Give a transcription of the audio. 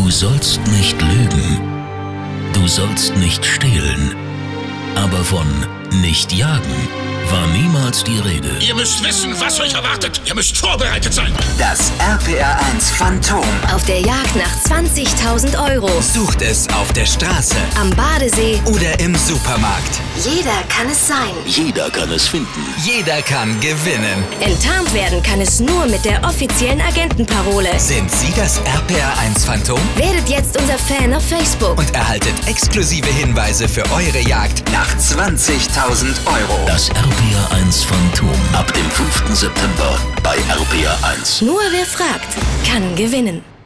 Du sollst nicht lügen. Du sollst nicht stehlen. Aber von nicht jagen war niemals die Rede. Ihr müsst wissen, was euch erwartet. Ihr müsst vorbereitet sein. Das RPR 1 Phantom. Auf der Jagd nach 20.000 Euro. Sucht es auf der Straße Am Badesee. oder im Supermarkt. Jeder kann es sein. Jeder kann es finden. Jeder kann gewinnen. Enttarnt werden kann es nur mit der offiziellen Agentenparole. Sind Sie das RPR 1 Phantom? Werdet jetzt unser Fan auf Facebook. Und erhaltet exklusive Hinweise für eure Jagd nach 20.000 Euro. Das RPR 1 Phantom ab dem 5. September bei RPR 1. Nur wer fragt, kann gewinnen.